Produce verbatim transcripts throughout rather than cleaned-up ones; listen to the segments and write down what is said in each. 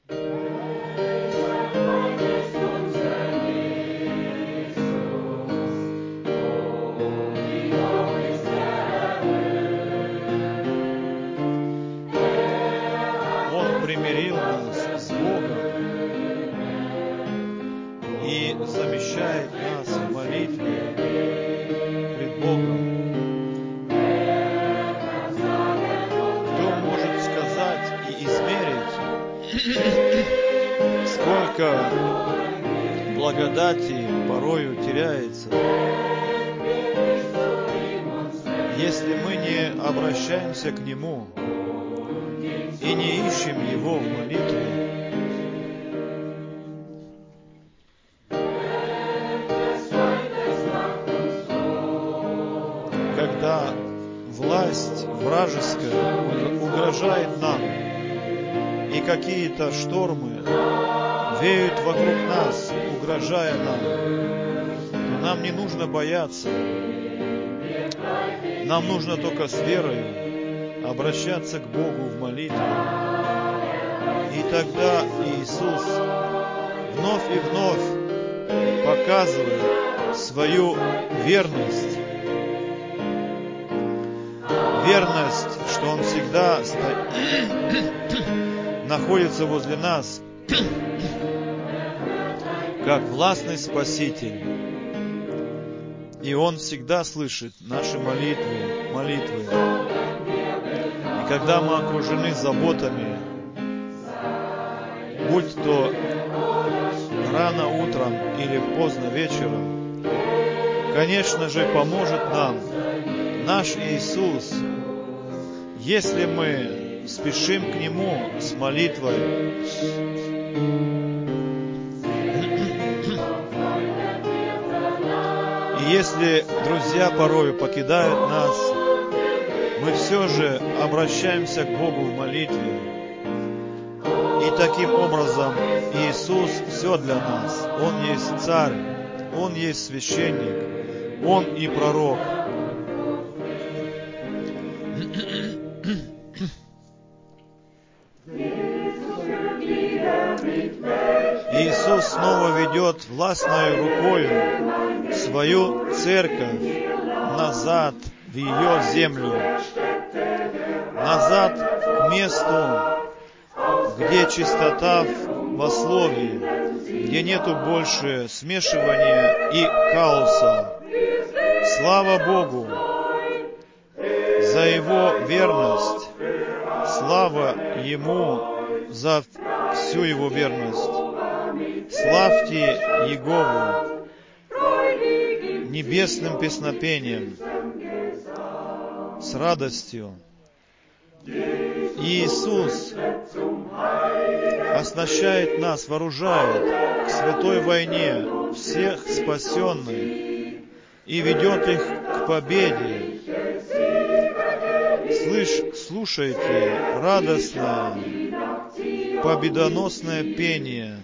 Он примирил нас с Богом и замещает нас в молитве пред Богом. Кто может сказать и измерить, сколько благодати порою теряется, если мы не обращаемся к Нему и не ищем Его в молитве? Когда власть вражеская угрожает нам, и какие-то штормы веют вокруг нас, угрожая нам, то нам не нужно бояться. Нам нужно только с верой обращаться к Богу в молитве. И тогда Иисус вновь и вновь показывает свою верность. Верность, что Он всегда находится возле нас, как властный Спаситель. И Он всегда слышит наши молитвы, молитвы. И когда мы окружены заботами, будь то рано утром или поздно вечером, конечно же, поможет нам наш Иисус, если мы спешим к Нему с молитвой. И если друзья порою покидают нас, мы все же обращаемся к Богу в молитве. И таким образом Иисус все для нас. Он есть Царь, Он есть священник, Он и пророк. Иисус снова ведет властной рукою свою церковь назад в ее землю, назад к месту, где чистота во слове, где нету больше смешивания и хаоса. Слава Богу за Его верность, слава Ему за всю Его верность. Славьте Иегову небесным песнопением, с радостью. Иисус оснащает нас, вооружает к святой войне всех спасенных и ведет их к победе. Слышь, слушайте радостное, победоносное пение.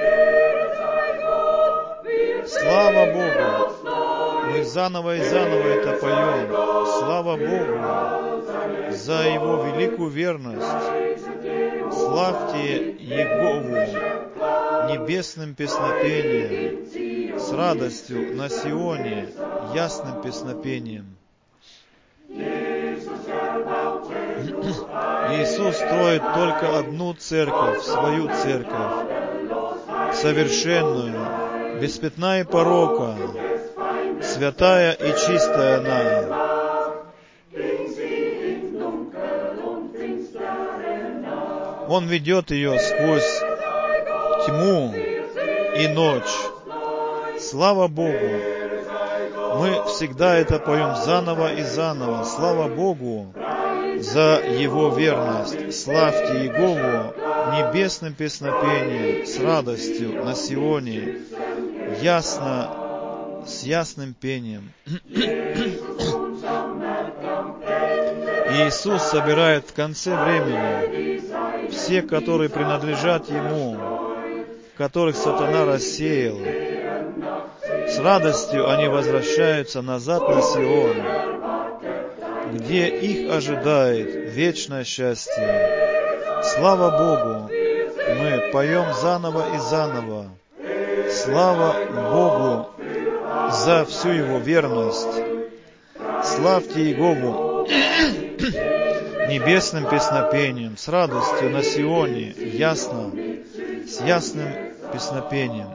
Слава Богу! Мы заново и заново это поем. Слава Богу за Его великую верность. Славьте Иегову небесным песнопением, с радостью на Сионе, ясным песнопением. Иисус строит только одну церковь, свою церковь, совершенную, без пятна и порока, святая и чистая она. Он ведет ее сквозь тьму и ночь. Слава Богу! Мы всегда это поем заново и заново. Слава Богу за Его верность. Славьте Иегову небесным песнопением, с радостью на Сионе, ясно, с ясным пением. Иисус собирает в конце времени все, которые принадлежат Ему, которых сатана рассеял. С радостью они возвращаются назад на Сион, где их ожидает вечное счастье. Слава Богу! мы поем заново и заново. Слава Богу за всю Его верность. Славьте Иегову небесным песнопением, с радостью на Сионе, ясно, с ясным песнопением.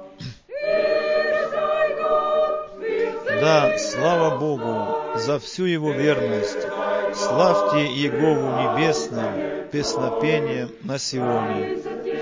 Да, слава Богу за всю Его верность. Славьте Иегову небесным песнопением на Сионе.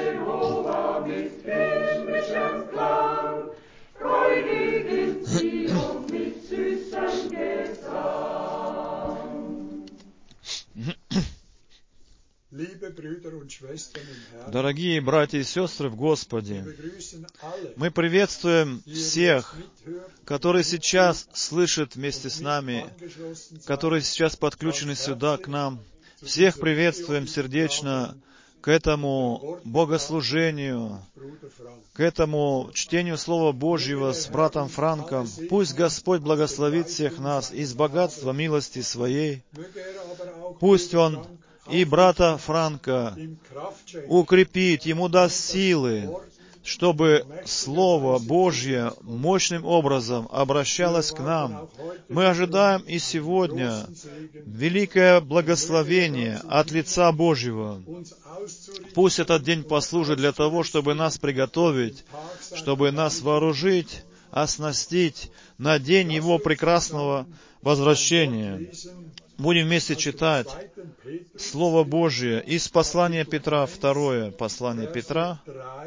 Дорогие братья и сестры в Господе, мы приветствуем всех, которые сейчас слышат вместе с нами, которые сейчас подключены сюда к нам. Всех приветствуем сердечно к этому богослужению, к этому чтению Слова Божьего с братом Франком. Пусть Господь благословит всех нас из богатства милости Своей. Пусть Он и брата Франка укрепит, ему даст силы, чтобы Слово Божье мощным образом обращалось к нам. Мы ожидаем и сегодня великое благословение от лица Божьего. Пусть этот день послужит для того, чтобы нас приготовить, чтобы нас вооружить, оснастить на день Его прекрасного возвращения. Будем вместе читать Слово Божие из послания Петра, второе послание Петра,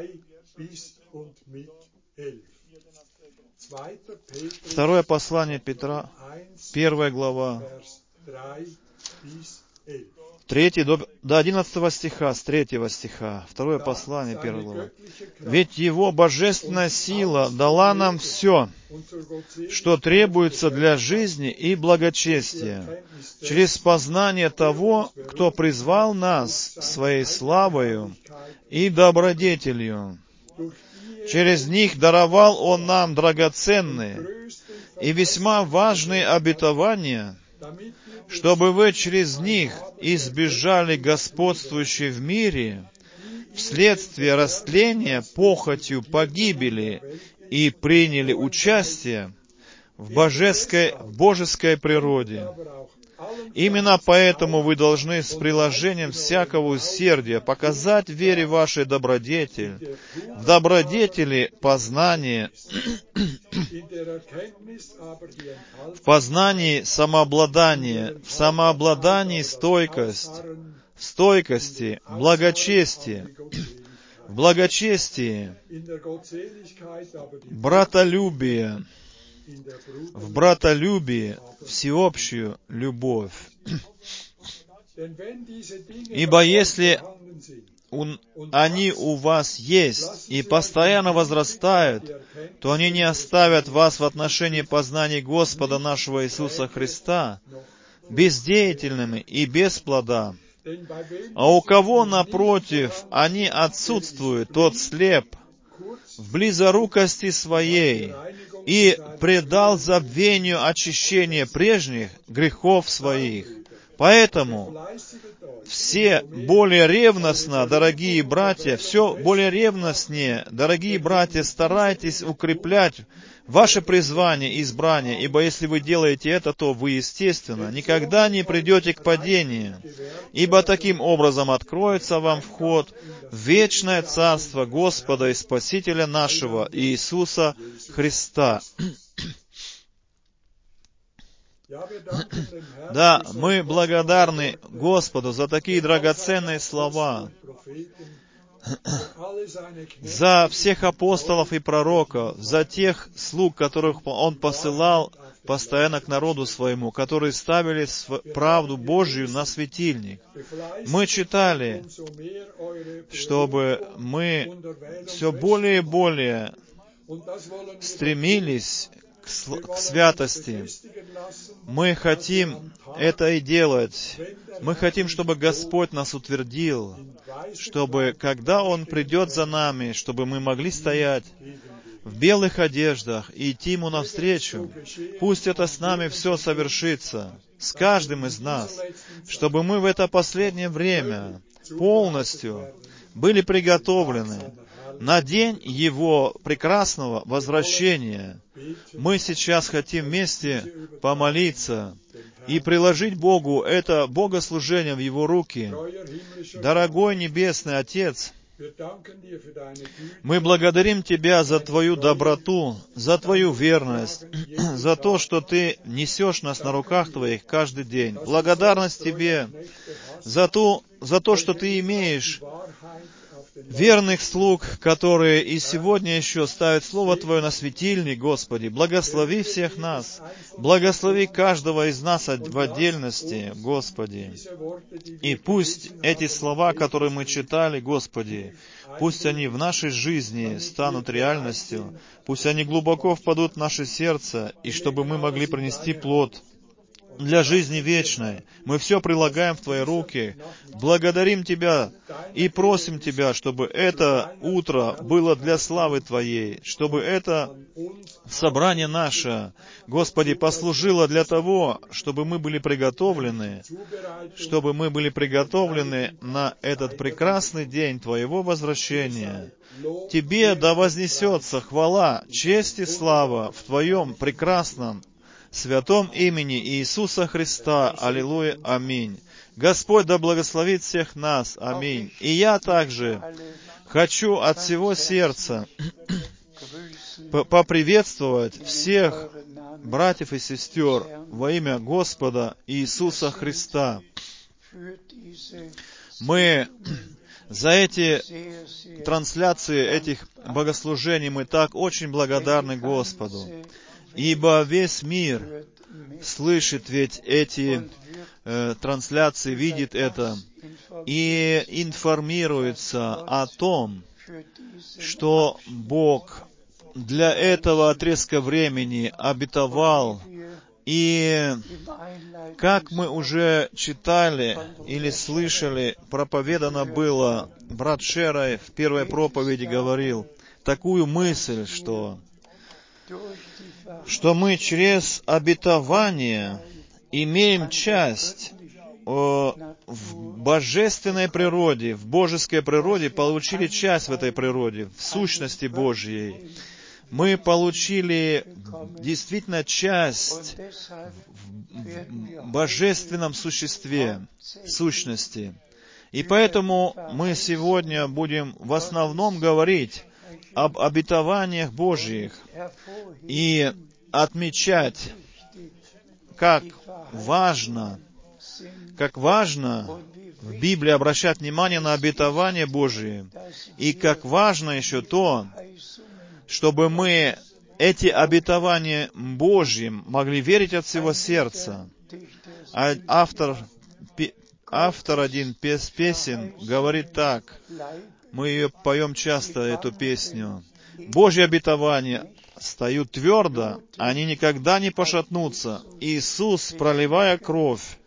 второе послание Петра, первая глава, третий до, до одиннадцатого стиха, с третьего стиха, второе послание, первая глава. «Ведь Его божественная сила дала нам все, что требуется для жизни и благочестия, через познание того, кто призвал нас своей славою и добродетелью. Через них даровал Он нам драгоценные и весьма важные обетования, чтобы вы через них избежали господствующей в мире вследствие растления похотью погибели и приняли участие в божеской, в божеской природе. Именно поэтому вы должны с приложением всякого усердия показать в вере вашей добродетель, в добродетели познание, в познании самообладание, в самообладании стойкость, в стойкости благочестие, в благочестии братолюбие, в братолюбии всеобщую любовь. Ибо если он, они у вас есть и постоянно возрастают, то они не оставят вас в отношении познания Господа нашего Иисуса Христа бездеятельными и без плода. А у кого, напротив, они отсутствуют, тот слеп в близорукости своей и предал забвению очищения прежних грехов своих. Поэтому все более ревностно, дорогие братья, все более ревностнее, дорогие братья, старайтесь укреплять ваше призвание и избрание, ибо если вы делаете это, то вы, естественно, никогда не придете к падению, ибо таким образом откроется вам вход в вечное Царство Господа и Спасителя нашего Иисуса Христа. Да, мы благодарны Господу за такие драгоценные слова, за всех апостолов и пророков, за тех слуг, которых Он посылал постоянно к народу своему, которые ставили правду Божью на светильник. Мы читали, чтобы мы все более и более стремились к святости. Мы хотим это и делать. Мы хотим, чтобы Господь нас утвердил, чтобы, когда Он придет за нами, чтобы мы могли стоять в белых одеждах и идти Ему навстречу. Пусть это с нами все совершится, с каждым из нас, чтобы мы в это последнее время полностью были приготовлены на день Его прекрасного возвращения. Мы сейчас хотим вместе помолиться и приложить Богу это богослужение в Его руки. Дорогой Небесный Отец, мы благодарим Тебя за Твою доброту, за Твою верность, за то, что Ты несешь нас на руках Твоих каждый день. Благодарность Тебе за то, за то, что Ты имеешь верных слуг, которые и сегодня еще ставят Слово Твое на светильник, Господи. Благослови всех нас. Благослови каждого из нас в отдельности, Господи. И пусть эти слова, которые мы читали, Господи, пусть они в нашей жизни станут реальностью, пусть они глубоко впадут в наше сердце, и чтобы мы могли принести плод для жизни вечной. Мы все прилагаем в Твои руки. Благодарим Тебя и просим Тебя, чтобы это утро было для славы Твоей, чтобы это собрание наше, Господи, послужило для того, чтобы мы были приготовлены, чтобы мы были приготовлены на этот прекрасный день Твоего возвращения. Тебе да вознесется хвала, честь и слава в Твоем прекрасном святом имени Иисуса Христа. Аллилуйя. Аминь. Господь да благословит всех нас. Аминь. И я также хочу от всего сердца поприветствовать всех братьев и сестер во имя Господа Иисуса Христа. Мы за эти трансляции этих богослужений мы так очень благодарны Господу. Ибо весь мир слышит ведь эти э, трансляции, видит это и информируется о том, что Бог для этого отрезка времени обетовал. И как мы уже читали или слышали, проповедано было, брат Шерай в первой проповеди говорил такую мысль, что что мы через обетование имеем часть о, в божественной природе, в божеской природе, получили часть в этой природе, в сущности Божьей. Мы получили действительно часть в божественном существе, сущности. И поэтому мы сегодня будем в основном говорить об обетованиях Божьих и отмечать, как важно, как важно в Библии обращать внимание на обетования Божьи, и как важно еще то, чтобы мы эти обетования Божьим могли верить от всего сердца. А автор, автор один песен говорит так, мы ее поем часто, эту песню. Божьи обетования стою твердо, они никогда не пошатнутся. Иисус, проливая кровь,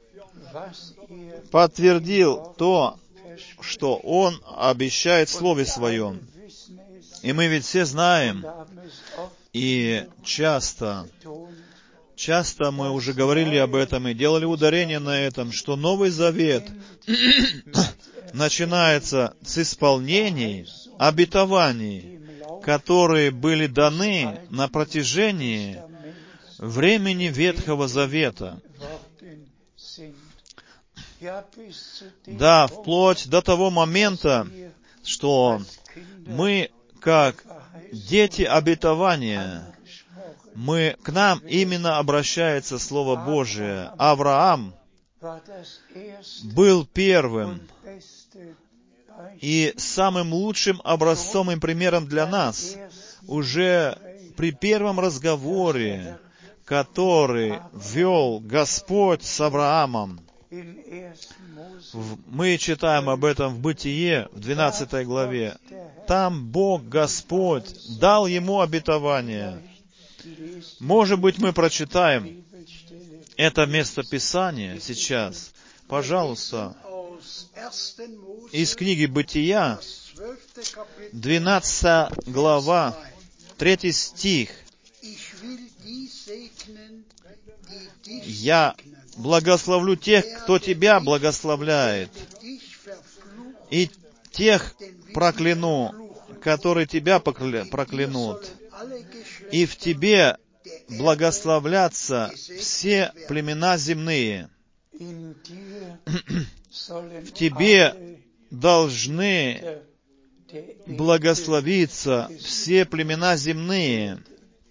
подтвердил то, что Он обещает в Слове Своем. И мы ведь все знаем, и часто, часто мы уже говорили об этом и делали ударение на этом, что Новый Завет начинается с исполнений обетований, которые были даны на протяжении времени Ветхого Завета. Да, вплоть до того момента, что мы, как дети обетования, мы, к нам именно обращается Слово Божие. Авраам был первым и самым лучшим образцом и примером для нас уже при первом разговоре, который вел Господь с Авраамом. Мы читаем об этом в Бытие, в двенадцатой главе. Там Бог, Господь, дал ему обетование. Может быть, мы прочитаем это местописание сейчас. Пожалуйста, из книги Бытия, двенадцатая глава, третий стих. «Я благословлю тех, кто тебя благословляет, и тех, прокляну, которые тебя проклянут, и в тебе благословлятся все племена земные. В тебе должны благословиться все племена земные.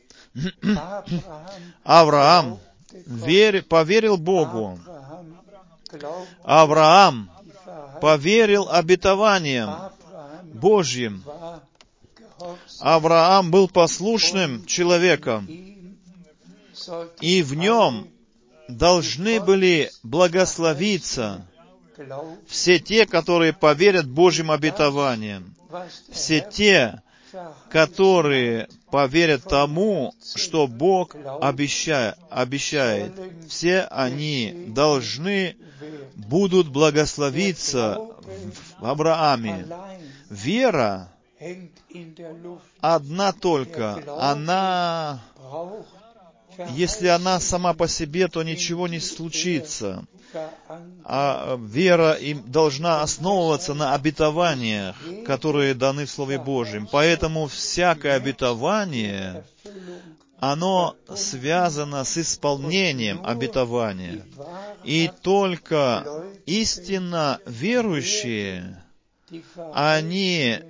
Авраам вер, поверил Богу. Авраам поверил обетованиям Божьим. Авраам был послушным человеком, и в нем должны были благословиться все те, которые поверят Божьим обетованиям, все те, которые поверят тому, что Бог обещает, обещает. Все они должны будут благословиться в Аврааме. Вера одна только, она, если она сама по себе, то ничего не случится. А вера им должна основываться на обетованиях, которые даны в Слове Божьем. Поэтому всякое обетование, оно связано с исполнением обетования. И только истинно верующие, они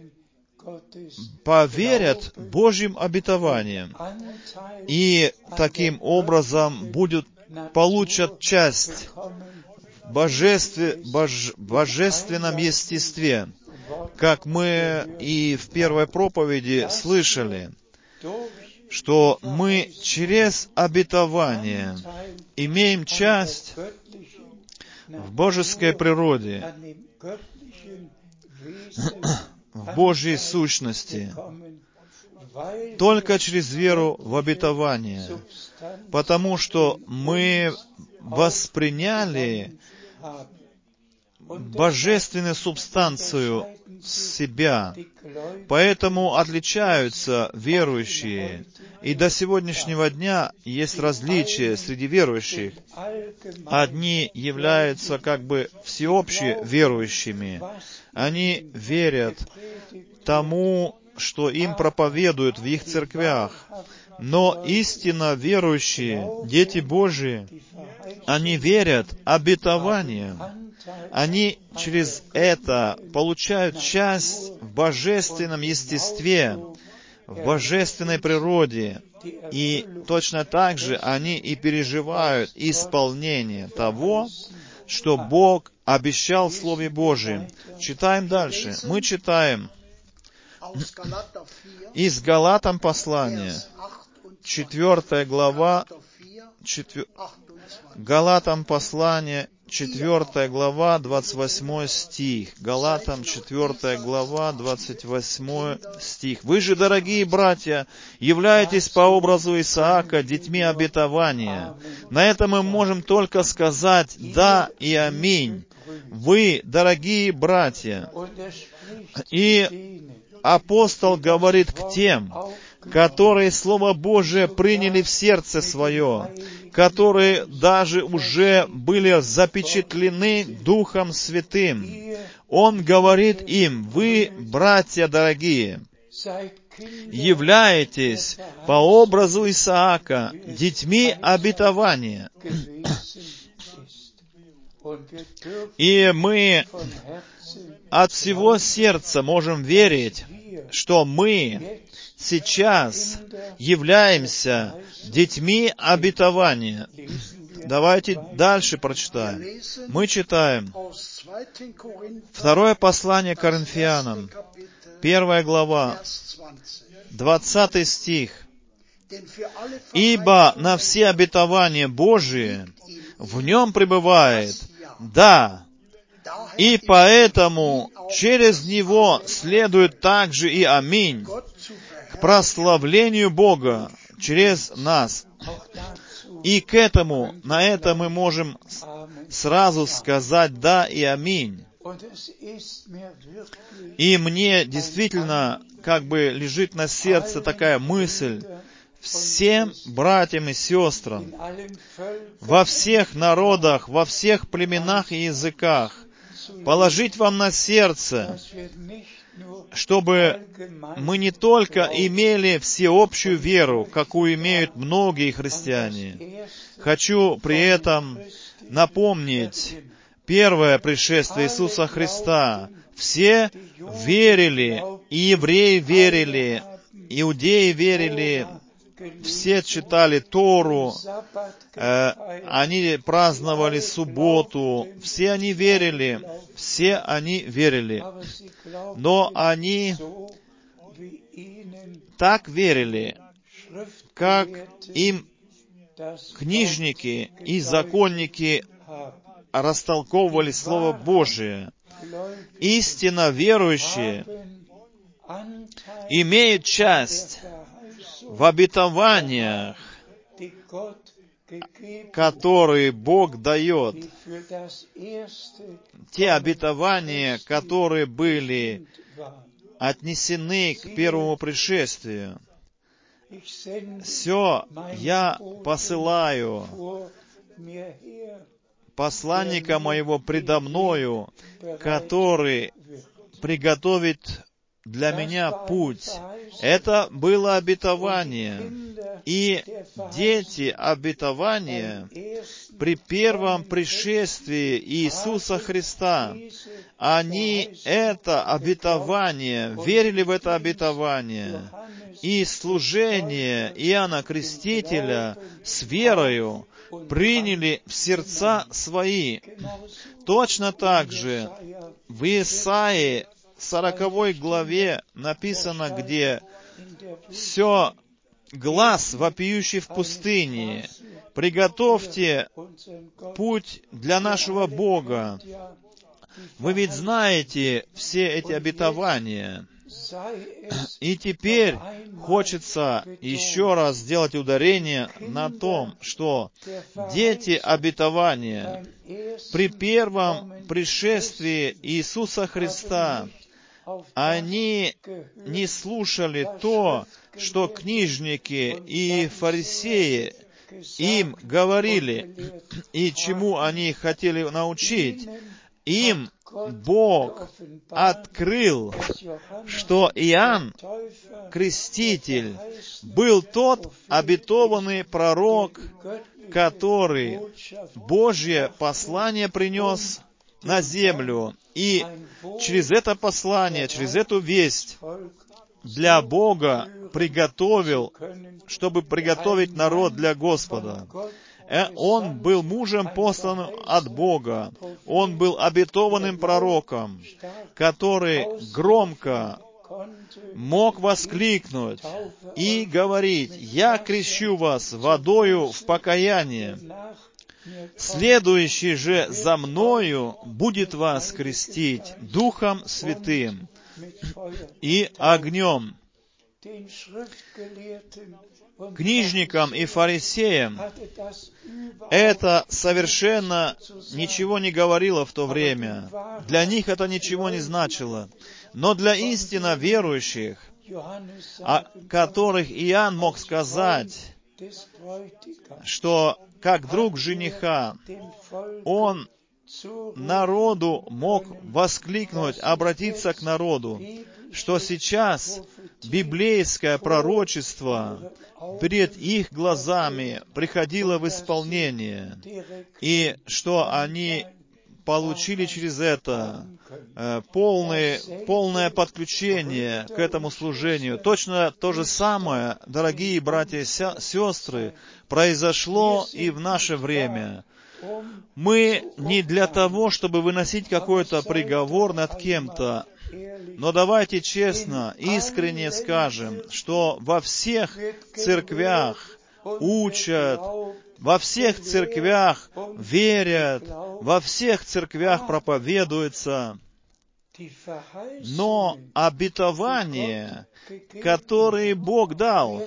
поверят Божьим обетованиям и таким образом будут, получат часть в божестве, бож, божественном естестве, как мы и в первой проповеди слышали, что мы через обетование имеем часть в божеской природе, в Божьей сущности, только через веру в обетование, потому что мы восприняли божественную субстанцию себя. Поэтому отличаются верующие. И до сегодняшнего дня есть различия среди верующих. Одни являются как бы всеобще верующими. Они верят тому, что им проповедуют в их церквях. Но истинно верующие, дети Божии, они верят обетованиям. Они через это получают часть в божественном естестве, в божественной природе. И точно так же они и переживают исполнение того, что Бог обещал в Слове Божьем. Читаем дальше. Мы читаем из Галатам послания, четвертая глава, четвер... Галатам послание, четвертая глава, двадцать восьмой стих. Галатам, четвертая глава, двадцать восьмой стих. «Вы же, дорогие братья, являетесь по образу Исаака детьми обетования». На это мы можем только сказать «да» и «аминь». Вы, дорогие братья. И апостол говорит к тем, которые Слово Божие приняли в сердце свое, которые даже уже были запечатлены Духом Святым. Он говорит им: вы, братья дорогие, являетесь по образу Исаака детьми обетования. И мы от всего сердца можем верить, что мы сейчас являемся детьми обетования. Давайте дальше прочитаем. Мы читаем второе послание Коринфянам, первая глава, двадцатый стих. «Ибо на все обетования Божии в нем пребывает «да», и поэтому через него следует также и «аминь» к прославлению Бога через нас». И к этому, на это мы можем сразу сказать «да» и «аминь». И мне действительно как бы лежит на сердце такая мысль: всем братьям и сестрам, во всех народах, во всех племенах и языках, положить вам на сердце, чтобы мы не только имели всеобщую веру, какую имеют многие христиане. Хочу при этом напомнить первое пришествие Иисуса Христа. Все верили, и евреи верили, иудеи верили, все читали Тору, э, они праздновали субботу, все они верили, все они верили. Но они так верили, как им книжники и законники растолковывали Слово Божие. Истинно верующие имеют часть в обетованиях, которые Бог дает. Те обетования, которые были отнесены к первому пришествию. Все я посылаю посланника моего предо мною, который приготовит для меня путь. Это было обетование. И дети обетования при первом пришествии Иисуса Христа, они это обетование, верили в это обетование. И служение Иоанна Крестителя с верою приняли в сердца свои. Точно так же в Исаии сороковой главе написано, где все глас вопиющий в пустыне, приготовьте путь для нашего Бога. Вы ведь знаете все эти обетования. И теперь хочется еще раз сделать ударение на том, что дети обетования при первом пришествии Иисуса Христа, они не слушали то, что книжники и фарисеи им говорили, и чему они хотели научить. Им Бог открыл, что Иоанн Креститель был тот обетованный пророк, который Божье послание принес на землю. И через это послание, через эту весть для Бога приготовил, чтобы приготовить народ для Господа. Он был мужем, посланным от Бога. Он был обетованным пророком, который громко мог воскликнуть и говорить: «Я крещу вас водою в покаяние. Следующий же за мною будет вас крестить Духом Святым и огнем». Книжникам и фарисеям это совершенно ничего не говорило в то время. Для них это ничего не значило. Но для истинно верующих, о которых Иоанн мог сказать, что как друг жениха, он народу мог воскликнуть, обратиться к народу, что сейчас библейское пророчество перед их глазами приходило в исполнение, и что они получили через это э, полное, полное подключение к этому служению. Точно то же самое, дорогие братья и сестры, произошло и в наше время. Мы не для того, чтобы выносить какой-то приговор над кем-то, но давайте честно, искренне скажем, что во всех церквях учат, во всех церквях верят, во всех церквях проповедуется. Но обетования, которые Бог дал,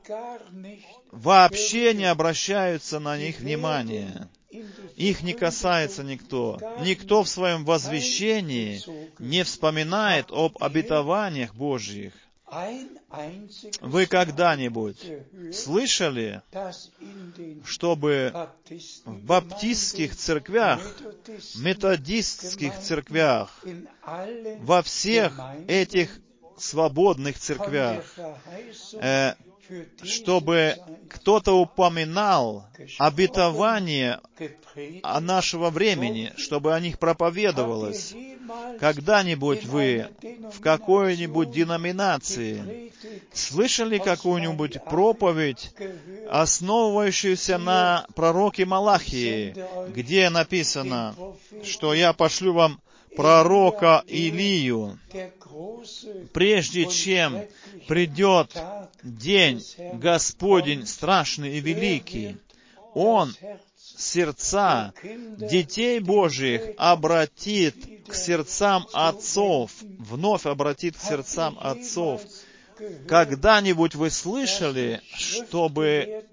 вообще не обращаются на них внимания. Их не касается никто. Никто в своем возвещении не вспоминает об обетованиях Божьих. Вы когда-нибудь слышали, чтобы в баптистских церквях, методистских церквях, во всех этих свободных церквях, э, чтобы кто-то упоминал обетование о нашего времени, чтобы о них проповедовалось? Когда-нибудь вы в какой-нибудь деноминации слышали какую-нибудь проповедь, основывающуюся на пророке Малахии, где написано, что я пошлю вам пророка Илию, прежде чем придет день Господень страшный и великий, Он сердца детей Божьих обратит к сердцам отцов, вновь обратит к сердцам отцов. Когда-нибудь вы слышали, чтобы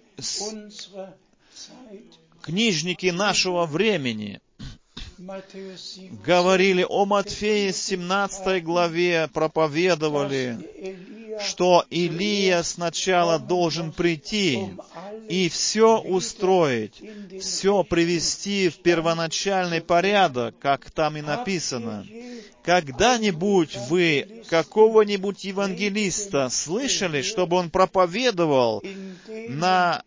книжники нашего времени говорили о Матфея семнадцатой главе, проповедовали, что Илия сначала должен прийти и все устроить, все привести в первоначальный порядок, как там и написано? Когда-нибудь вы какого-нибудь евангелиста слышали, чтобы он проповедовал на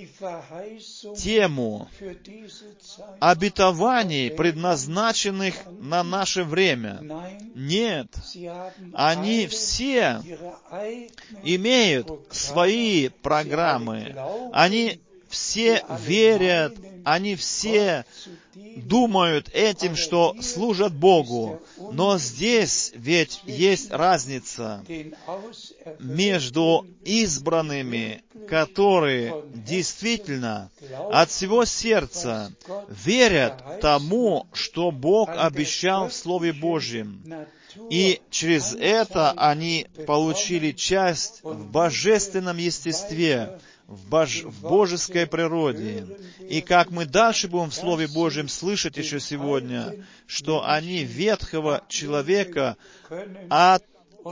тему обетований, предназначенных на наше время? Нет. Они все имеют свои программы. Они все верят, они все думают этим, что служат Богу. Но здесь ведь есть разница между избранными, которые действительно от всего сердца верят тому, что Бог обещал в Слове Божьем. И через это они получили часть в божественном естестве, в, бож... в божеской природе. И как мы дальше будем в Слове Божьем слышать еще сегодня, что они ветхого человека от...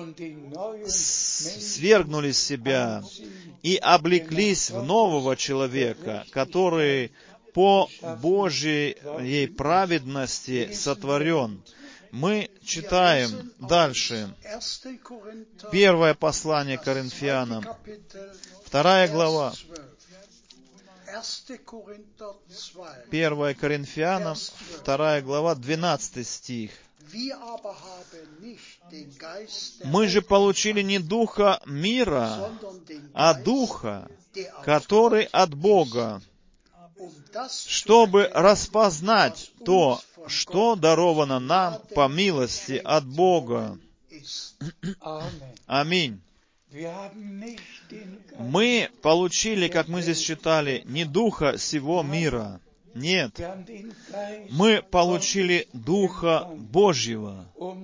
свергнули с себя и облеклись в нового человека, который по Божьей праведности сотворен. Мы читаем дальше. Первое послание к Коринфянам, вторая глава. Первое Коринфянам, вторая глава, двенадцатый стих. Мы же получили не духа мира, а духа, который от Бога, чтобы распознать то, что даровано нам по милости от Бога. Аминь. Мы получили, как мы здесь читали, не духа сего мира. Нет. Мы получили Духа Божьего,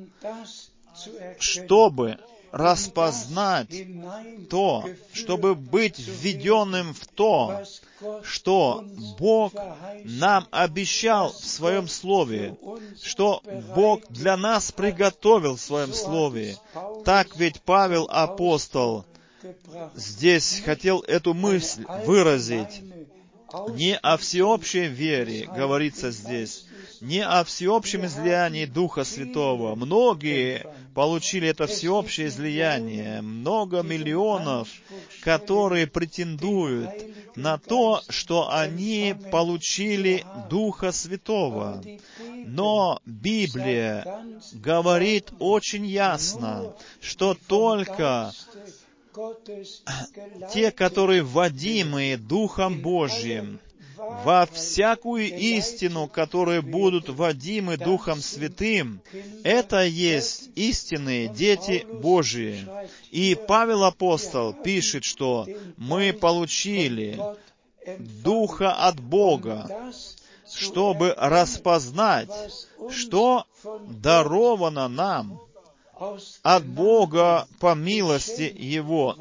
чтобы распознать то, чтобы быть введенным в то, что Бог нам обещал в Своем Слове, что Бог для нас приготовил в Своем Слове. Так ведь Павел апостол здесь хотел эту мысль выразить. Не о всеобщей вере говорится здесь, не о всеобщем излиянии Духа Святого. Многие получили это всеобщее излияние, много миллионов, которые претендуют на то, что они получили Духа Святого. Но Библия говорит очень ясно, что только те, которые водимые Духом Божьим, во всякую истину, которые будут водимы Духом Святым, это есть истинные дети Божьи. И Павел Апостол пишет, что мы получили Духа от Бога, чтобы распознать, что даровано нам от Бога по милости Его.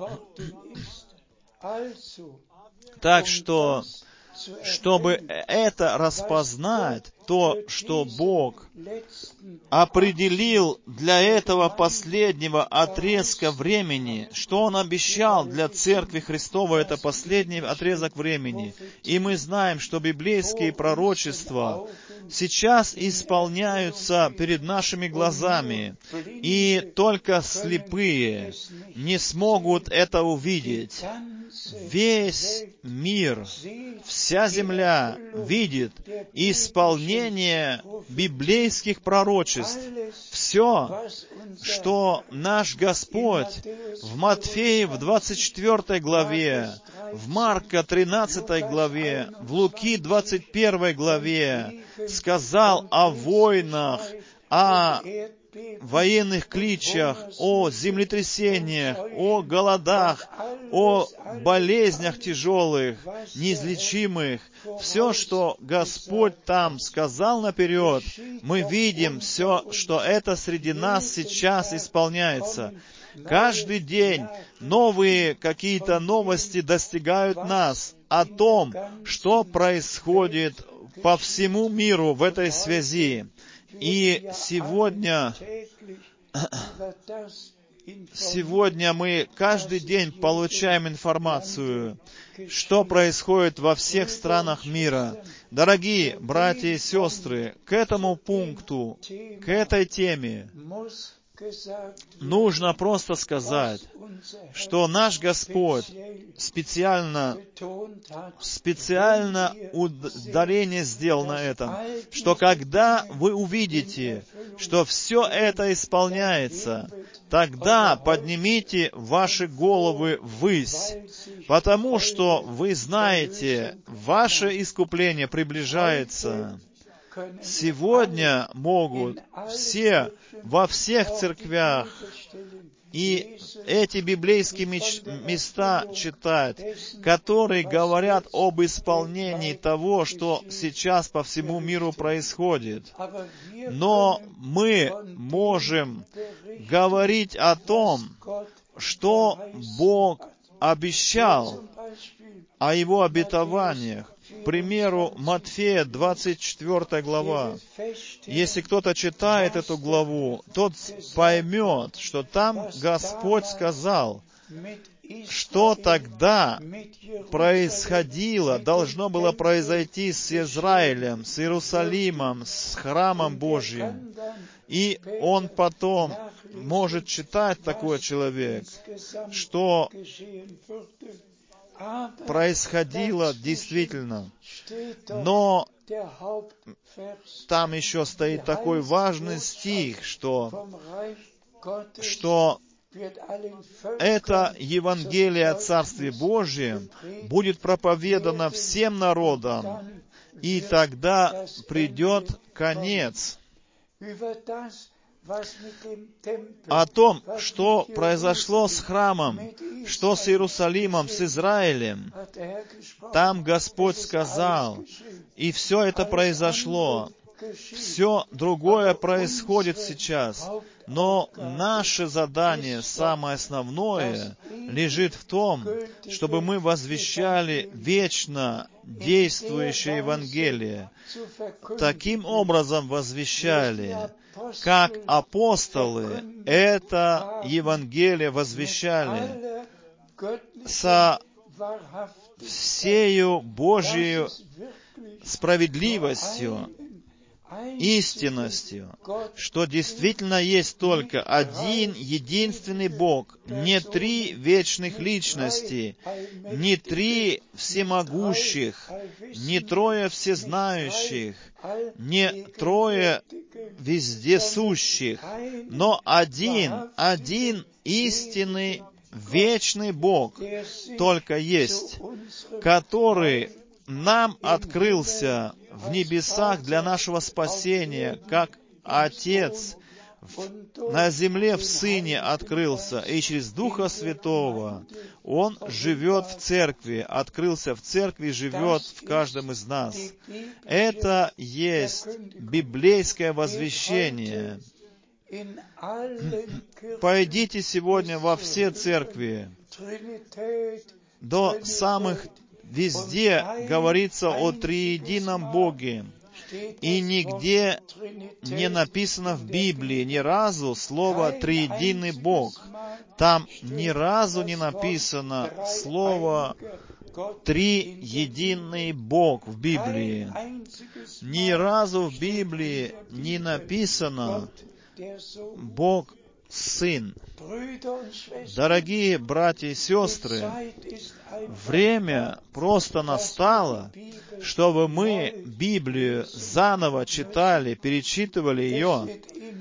Так что, чтобы это распознать, то, что Бог определил для этого последнего отрезка времени, что Он обещал для Церкви Христовой, это последний отрезок времени. И мы знаем, что библейские пророчества сейчас исполняются перед нашими глазами, и только слепые не смогут это увидеть. Весь мир, вся земля видит исполнение библейских пророчеств. Все, что наш Господь в Матфея в двадцать четвёртой главе, в Марка тринадцатой главе, в Луки двадцать первой главе сказал о войнах, о военных кличах, о землетрясениях, о голодах, о болезнях тяжелых, неизлечимых. Все, что Господь там сказал наперед, мы видим все, что это среди нас сейчас исполняется. Каждый день новые какие-то новости достигают нас о том, что происходит по всему миру в этой связи. И сегодня, сегодня мы каждый день получаем информацию, что происходит во всех странах мира. Дорогие братья и сестры, к этому пункту, к этой теме нужно просто сказать, что наш Господь специально, специально ударение сделал на этом, что когда вы увидите, что все это исполняется, тогда поднимите ваши головы ввысь, потому что вы знаете, ваше искупление приближается. Сегодня могут все во всех церквях и эти библейские места читать, которые говорят об исполнении того, что сейчас по всему миру происходит. Но мы можем говорить о том, что Бог обещал, о Его обетованиях. К примеру, Матфея, двадцать четвёртая глава. Если кто-то читает эту главу, тот поймет, что там Господь сказал, что тогда происходило, должно было произойти с Израилем, с Иерусалимом, с храмом Божьим. И он потом может читать, такой человек, что происходило действительно. Но там еще стоит такой важный стих, что, что это Евангелие о Царстве Божьем будет проповедано всем народам, и тогда придет конец. О том, что произошло с храмом, что с Иерусалимом, с Израилем, там Господь сказал, и все это произошло. Все другое происходит сейчас. Но наше задание, самое основное, лежит в том, чтобы мы возвещали вечно действующее Евангелие. Таким образом возвещали, как апостолы это Евангелие возвещали со всею Божьей справедливостью, истинностью, что действительно есть только один единственный Бог, не три вечных личности, не три всемогущих, не трое всезнающих, не трое вездесущих, но один, один истинный вечный Бог только есть, который нам открылся в небесах для нашего спасения, как Отец на земле в Сыне открылся, и через Духа Святого Он живет в церкви, открылся в церкви и живет в каждом из нас. Это есть библейское возвещение. Пойдите сегодня во все церкви, до самых везде говорится о триедином Боге. И нигде не написано в Библии ни разу слово «триединый Бог». Там ни разу не написано слово «триединый Бог» в Библии. Ни разу в Библии не написано «Бог Сын». Дорогие братья и сестры, время просто настало, чтобы мы Библию заново читали, перечитывали ее.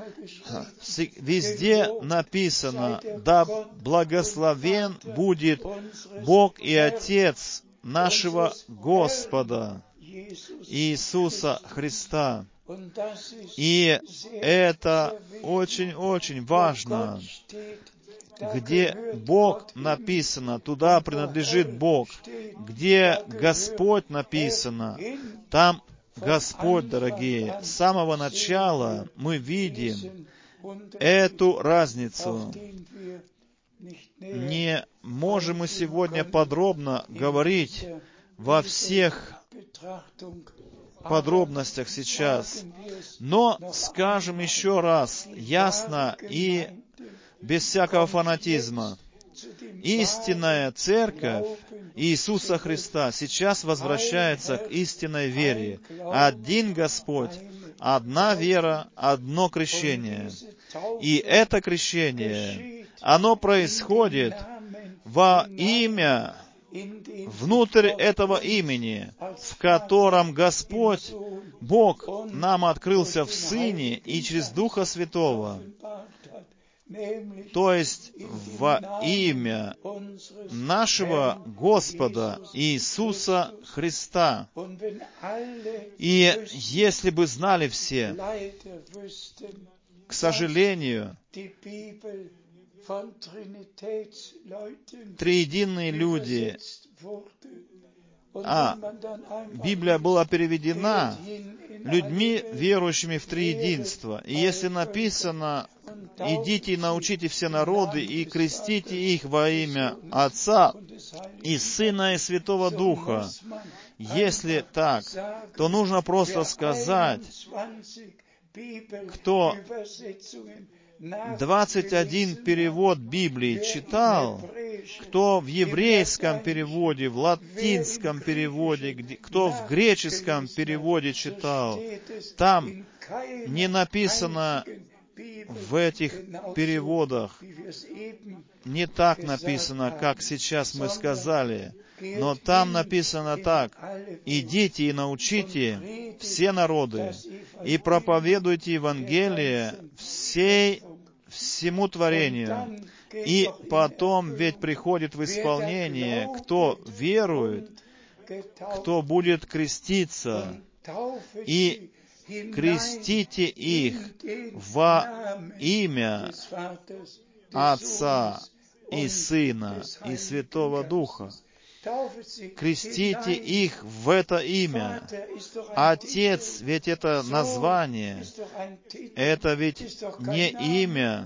Везде написано: «Да благословен будет Бог и Отец нашего Господа Иисуса Христа». И это очень-очень важно. Где Бог написано, туда принадлежит Бог. Где Господь написано, там Господь, дорогие. С самого начала мы видим эту разницу. Не можем мы сегодня подробно говорить во всех подробностях сейчас, но скажем еще раз, ясно и без всякого фанатизма. Истинная церковь Иисуса Христа сейчас возвращается к истинной вере. Один Господь, одна вера, одно крещение. И это крещение, оно происходит во имя, внутрь этого имени, в котором Господь, Бог, нам открылся в Сыне и через Духа Святого. То есть во имя нашего Господа Иисуса Христа. И если бы знали все, к сожалению, триединые люди, а Библия была переведена людьми, верующими в триединство. И если написано: «Идите и научите все народы, и крестите их во имя Отца и Сына и Святого Духа», если так, то нужно просто сказать, кто двадцать один перевод Библии читал, кто в еврейском переводе, в латинском переводе, кто в греческом переводе читал, там не написано в этих переводах, не так написано, как сейчас мы сказали, но там написано так: «Идите и научите все народы, и проповедуйте Евангелие всей, всему творению». И потом ведь приходит в исполнение, кто верует, кто будет креститься, и крестите их во имя Отца и Сына и Святого Духа. Крестите их в это имя. Отец, ведь это название, это ведь не имя.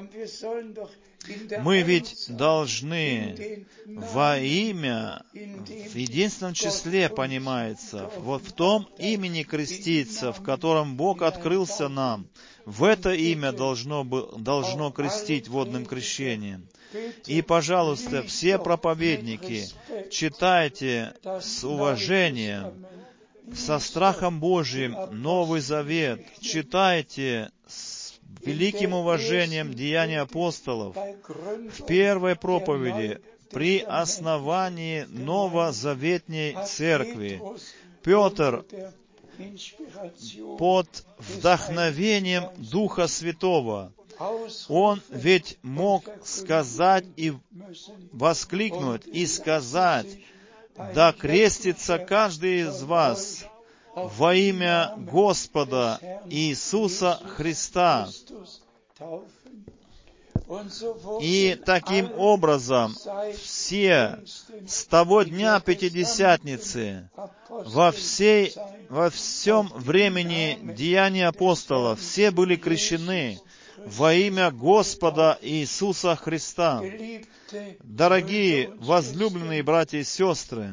Мы ведь должны во имя, в единственном числе понимается, вот в том имени креститься, в котором Бог открылся нам. В это имя должно, должно крестить водным крещением. И, пожалуйста, все проповедники, читайте с уважением, со страхом Божьим Новый Завет, читайте с великим уважением Деяния апостолов. В первой проповеди при основании новозаветней церкви Петр под вдохновением Духа Святого, он ведь мог сказать и воскликнуть, и сказать: «Да крестится каждый из вас во имя Господа Иисуса Христа». И таким образом все с того дня Пятидесятницы во, всей, во всем времени Деяния апостолов все были крещены во имя Господа Иисуса Христа. Дорогие возлюбленные братья и сестры,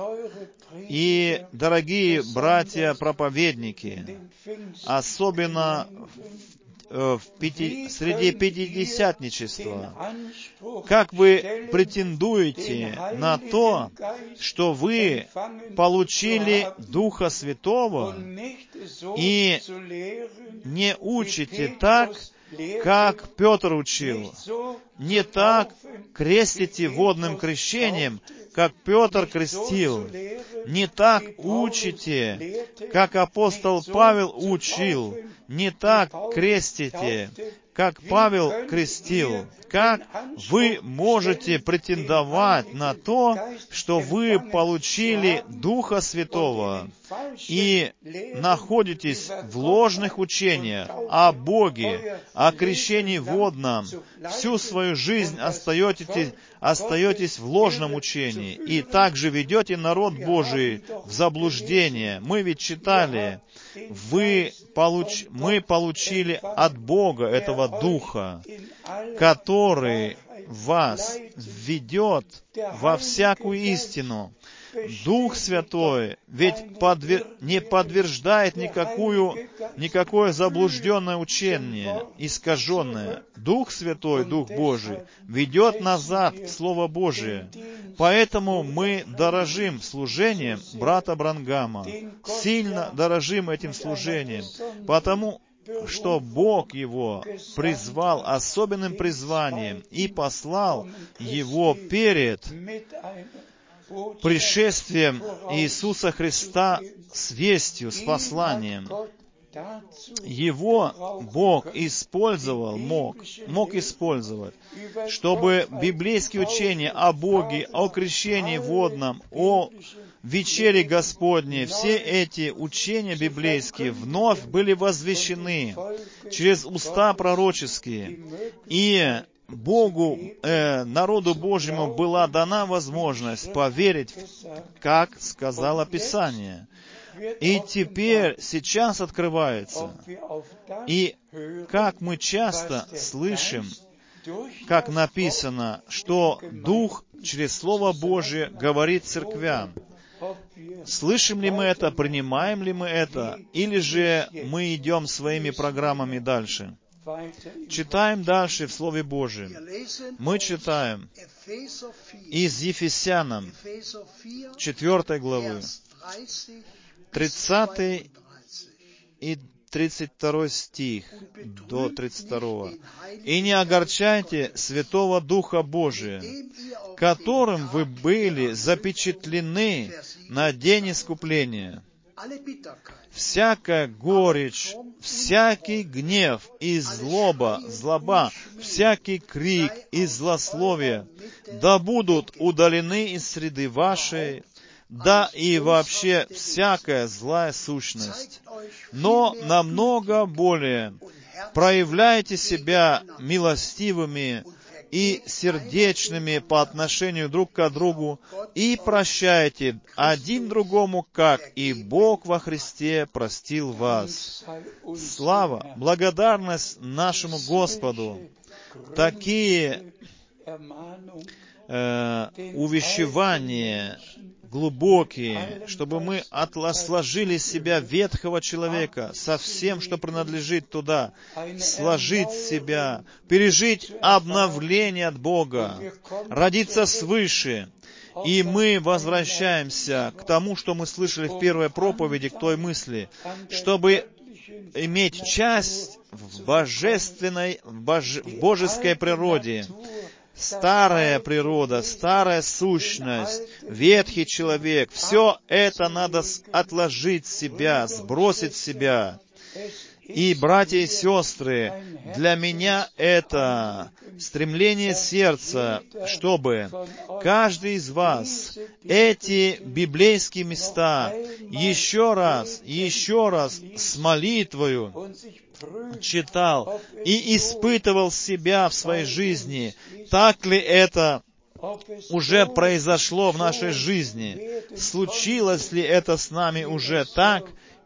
и дорогие братья-проповедники, особенно в пяти, среди пятидесятничества, как вы претендуете на то, что вы получили Духа Святого и не учите так, как Петр учил, не так крестите водным крещением, как Петр крестил, не так учите, как апостол Павел учил, не так крестите, как Павел крестил. Как вы можете претендовать на то, что вы получили Духа Святого и находитесь в ложных учениях о Боге, о крещении водном, всю свою жизнь остаетесь, остаетесь в ложном учении и также ведете народ Божий в заблуждение? Мы ведь читали, вы получ... мы получили от Бога этого Духа, который вас введет во всякую истину. Дух Святой ведь подвер... не подтверждает никакую, никакое заблужденное учение, искаженное. Дух Святой, Дух Божий, ведет назад в Слово Божие. Поэтому мы дорожим служением брата Бранхама, сильно дорожим этим служением, потому что Бог его призвал особенным призванием и послал его перед пришествием Иисуса Христа с вестью, с посланием. Его Бог использовал, мог, мог использовать, чтобы библейские учения о Боге, о крещении водном, о вечере Господней, все эти учения библейские вновь были возвещены через уста пророческие. И Богу, э, народу Божьему была дана возможность поверить, как сказало Писание. И теперь, сейчас открывается. И как мы часто слышим, как написано, что Дух через Слово Божие говорит церквям. Слышим ли мы это, принимаем ли мы это, или же мы идем своими программами дальше? Читаем дальше в Слове Божьем. Мы читаем из Ефесянам, четвёртой главы, тридцатый и тридцать второй стих до тридцать второго. «И не огорчайте Святого Духа Божия, которым вы были запечатлены на день искупления. Всякая горечь, всякий гнев и злоба, злоба, всякий крик и злословие, да будут удалены из среды вашей, да и вообще всякая злая сущность. Но намного более проявляйте себя милостивыми и сердечными по отношению друг к другу, и прощайте один другому, как и Бог во Христе простил вас». Слава, благодарность нашему Господу. Такие э, увещевания глубокие, чтобы мы отла- сложили из себя ветхого человека со всем, что принадлежит туда, сложить себя, пережить обновление от Бога, родиться свыше. И мы возвращаемся к тому, что мы слышали в первой проповеди, к той мысли, чтобы иметь часть в божественной, в, боже, в божеской природе. Старая природа, старая сущность, ветхий человек, все это надо отложить с себя, сбросить с себя. И, братья и сестры, для меня это стремление сердца, чтобы каждый из вас эти библейские места еще раз, еще раз с молитвою читал и испытывал себя в своей жизни. Так ли это уже произошло в нашей жизни? Случилось ли это с нами уже так,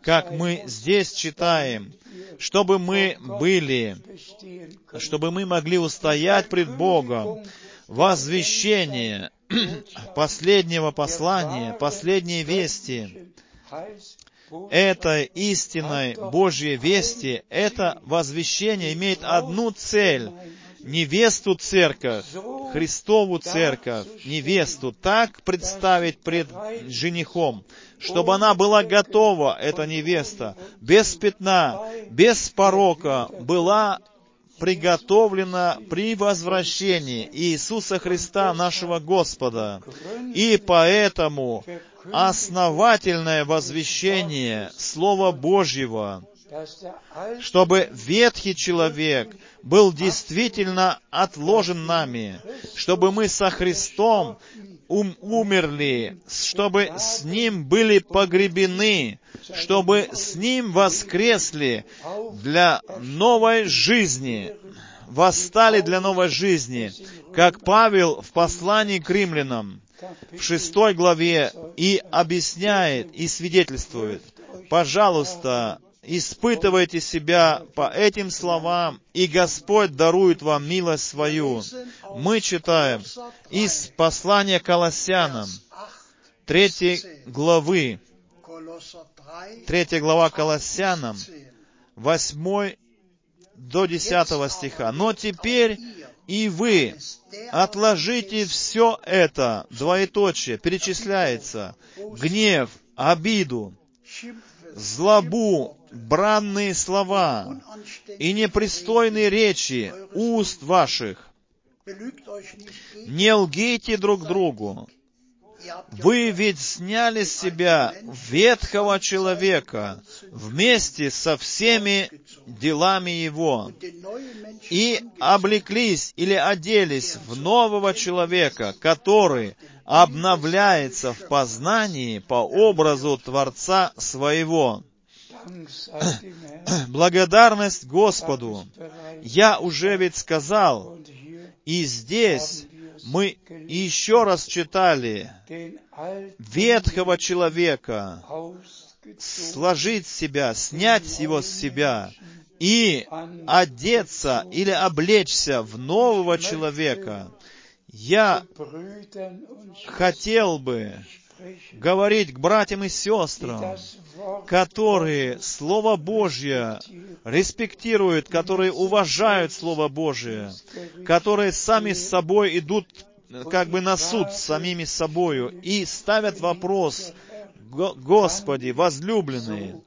как мы здесь читаем, чтобы мы были, чтобы мы могли устоять пред Богом. Возвещение последнего послания, последней вести, этой истинной Божьей вести, это возвещение имеет одну цель — невесту церковь, Христову церковь, невесту, так представить пред женихом, чтобы она была готова, эта невеста, без пятна, без порока, была приготовлена при возвращении Иисуса Христа, нашего Господа. И поэтому основательное возвещение Слова Божьего, чтобы ветхий человек был действительно отложен нами, чтобы мы со Христом ум- умерли, чтобы с Ним были погребены, чтобы с Ним воскресли для новой жизни, восстали для новой жизни, как Павел в послании к римлянам в шестой главе и объясняет, и свидетельствует. Пожалуйста, испытывайте себя по этим словам, и Господь дарует вам милость свою. Мы читаем из послания Колоссянам, третьей главы, третья глава Колоссянам, восьмой до десятого стиха. «Но теперь и вы отложите все это», двоеточие, перечисляется, гнев, обиду, злобу, бранные слова и непристойные речи уст ваших. Не лгите друг другу. Вы ведь сняли с себя ветхого человека вместе со всеми делами его и облеклись или оделись в нового человека, который обновляется в познании по образу Творца своего. Благодарность Господу. Я уже ведь сказал, и здесь мы еще раз читали, ветхого человека сложить с себя, снять его с себя и одеться или облечься в нового человека. Я хотел бы говорить к братьям и сестрам, которые Слово Божье респектируют, которые уважают Слово Божье, которые сами с собой идут как бы на суд с самими собою и ставят вопрос: Господи, возлюбленный,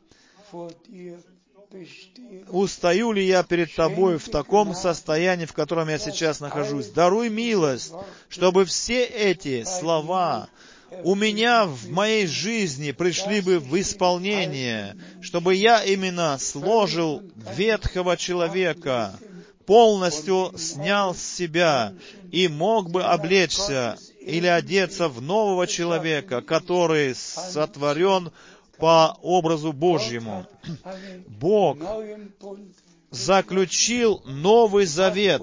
устаю ли я перед Тобой в таком состоянии, в котором я сейчас нахожусь? Даруй милость, чтобы все эти слова у меня в моей жизни пришли бы в исполнение, чтобы я именно сложил ветхого человека, полностью снял с себя и мог бы облечься или одеться в нового человека, который сотворен по образу Божьему. Бог заключил Новый Завет.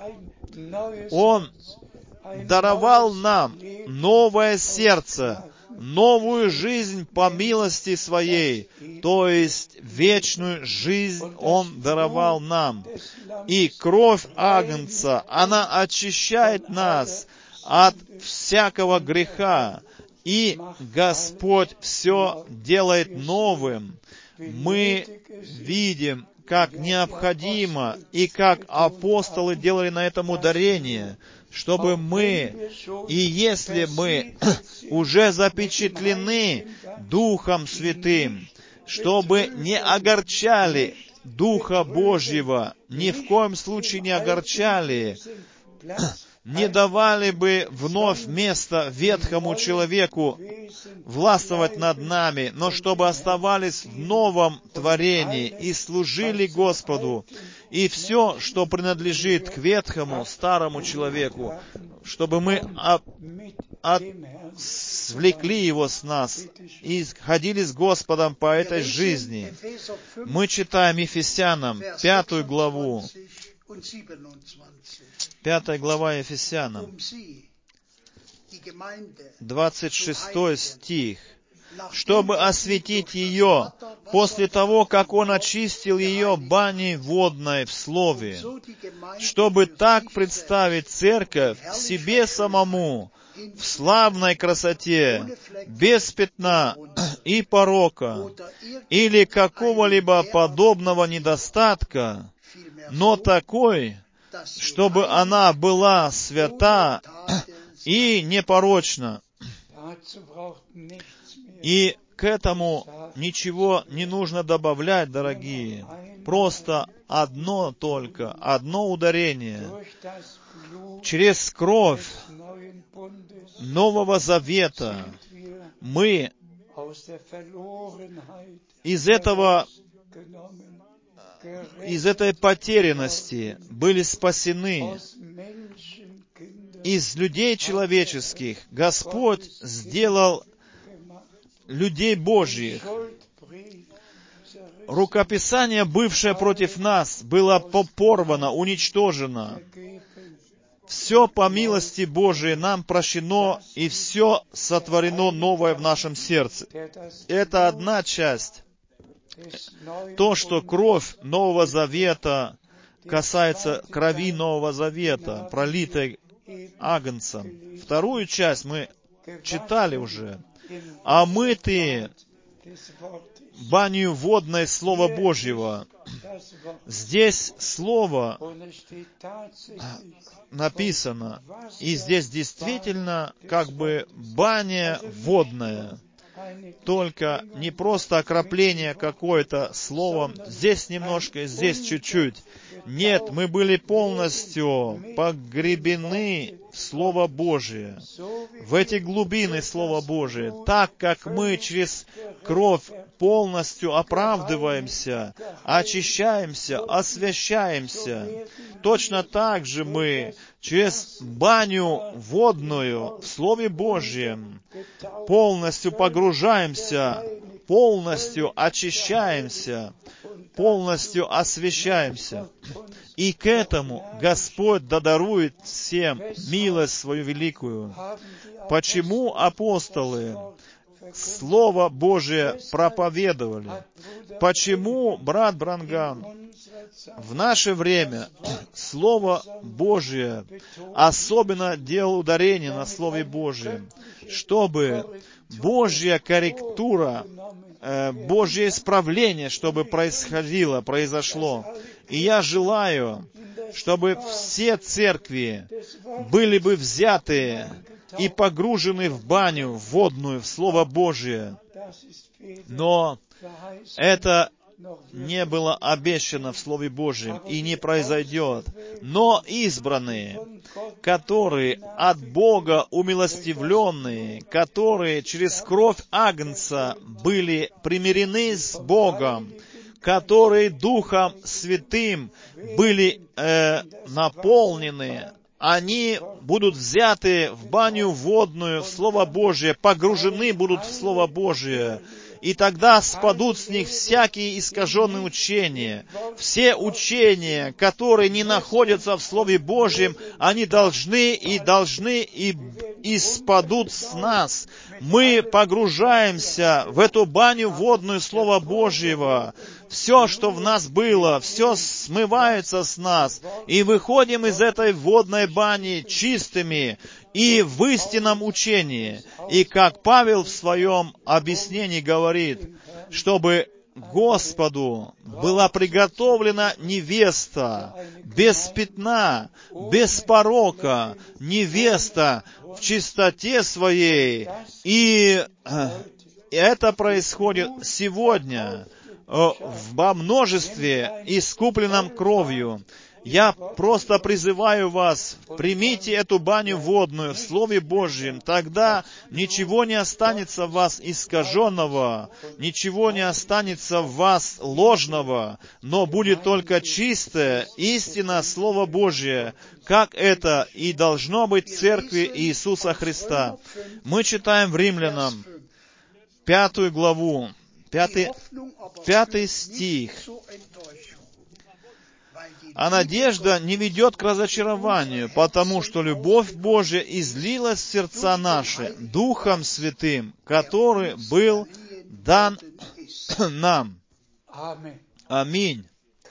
Он даровал нам новое сердце, новую жизнь по милости Своей, то есть вечную жизнь Он даровал нам. И кровь Агнца, она очищает нас от всякого греха, и Господь все делает новым. Мы видим, как необходимо, и как апостолы делали на этом ударение, чтобы мы, и если мы уже запечатлены Духом Святым, чтобы не огорчали Духа Божьего, ни в коем случае не огорчали, не давали бы вновь место ветхому человеку властвовать над нами, но чтобы оставались в новом творении и служили Господу. И все, что принадлежит к ветхому, старому человеку, чтобы мы от, от, свлекли его с нас и ходили с Господом по этой жизни. Мы читаем Ефесянам, пятую главу, Пятая глава Ефесянам, двадцать шестой стих. чтобы осветить ее, после того, как Он очистил ее баней водной в Слове, чтобы так представить церковь себе самому в славной красоте, без пятна и порока, или какого-либо подобного недостатка, но такой, чтобы она была свята и непорочна. И к этому ничего не нужно добавлять, дорогие. Просто одно только, одно ударение. Через кровь Нового Завета мы из этого, из этой потерянности были спасены. Из людей человеческих Господь сделал людей Божьих. Рукописание, бывшее против нас, было порвано, уничтожено. Все по милости Божией нам прощено, и все сотворено новое в нашем сердце. Это одна часть. То, что кровь Нового Завета касается крови Нового Завета, пролитой Агнцем. Вторую часть мы читали уже. Омытые банью водной Слова Божьего. Здесь Слово написано, и здесь действительно как бы баня водная. Только не просто окропление какое-то словом, здесь немножко, здесь чуть-чуть. Нет, мы были полностью погребены в Слово Божие, в эти глубины Слова Божие, так как мы через кровь полностью оправдываемся, очищаемся, освящаемся. Точно так же мы через баню водную в Слове Божьем полностью погружаемся, полностью очищаемся, полностью освящаемся. И к этому Господь додарует всем милость свою великую. Почему апостолы Слово Божие проповедовали? Почему, брат Бранхам, в наше время Слово Божие особенно делал ударение на Слове Божьем, чтобы Божья корректура, э, Божье исправление, чтобы происходило, произошло. И я желаю, чтобы все церкви были бы взяты и погружены в баню водную, в Слово Божие. Но это не было обещано в Слове Божьем и не произойдет. Но избранные, которые от Бога умилостивленные, которые через кровь Агнца были примирены с Богом, которые Духом Святым были э, наполнены, они будут взяты в баню водную, в Слово Божие, погружены будут в Слово Божие. И тогда спадут с них всякие искаженные учения. Все учения, которые не находятся в Слове Божьем, они должны и должны и, и спадут с нас. Мы погружаемся в эту баню водную Слова Божьего. Все, что в нас было, все смывается с нас. И выходим из этой водной бани чистыми и в истинном учении. И как Павел в своем объяснении говорит, чтобы Господу была приготовлена невеста, без пятна, без порока, невеста в чистоте своей. И это происходит сегодня во множестве, искупленном кровью. Я просто призываю вас, примите эту баню водную в Слове Божьем, тогда ничего не останется в вас искаженного, ничего не останется в вас ложного, но будет только чистое, истинное Слово Божье, как это и должно быть в Церкви Иисуса Христа. Мы читаем в Римлянам пятую главу, пятый, пятый стих. А надежда не ведет к разочарованию, потому что любовь Божья излилась в сердца наши Духом Святым, который был дан нам. Аминь.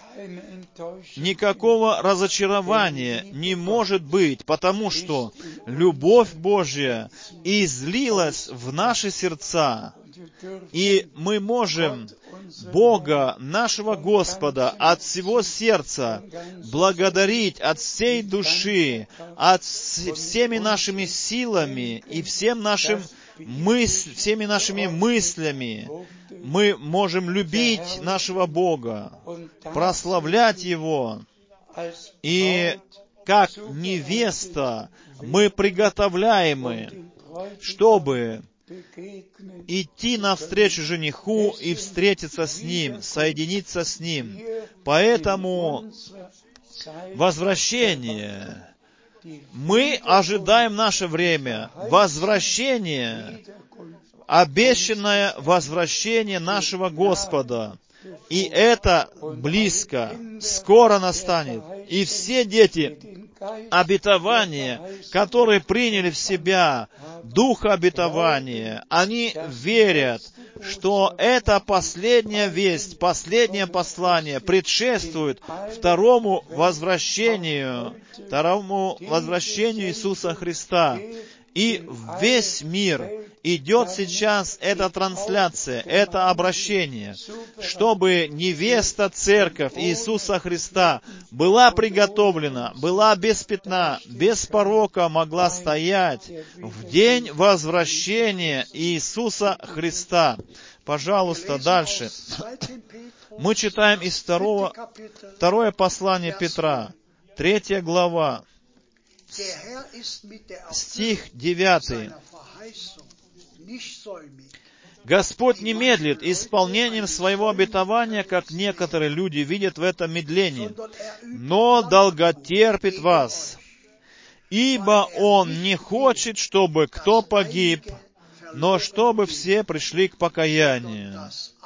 Никакого разочарования не может быть, потому что любовь Божья излилась в наши сердца, и мы можем Бога, нашего Господа, от всего сердца благодарить от всей души, от всеми нашими силами и всем нашим мысль, всеми нашими мыслями. Мы можем любить нашего Бога, прославлять Его, и как невеста мы приготовляемы, чтобы идти навстречу жениху и встретиться с ним, соединиться с ним. Поэтому возвращение. Мы ожидаем наше время. Возвращение, обещанное возвращение нашего Господа. И это близко, скоро настанет. И все дети обетования, которые приняли в себя Духа обетования, они верят, что это последняя весть, последнее послание предшествует второму возвращению, второму возвращению Иисуса Христа. И весь мир идет сейчас эта трансляция, это обращение, чтобы невеста Церковь Иисуса Христа была приготовлена, была без пятна, без порока могла стоять в день возвращения Иисуса Христа. Пожалуйста, дальше. Мы читаем из второго, второе послание Петра, третья глава, стих девятый. Господь не медлит исполнением своего обетования, как некоторые люди видят в этом медлении, но долготерпит вас, ибо Он не хочет, чтобы кто погиб, но чтобы все пришли к покаянию.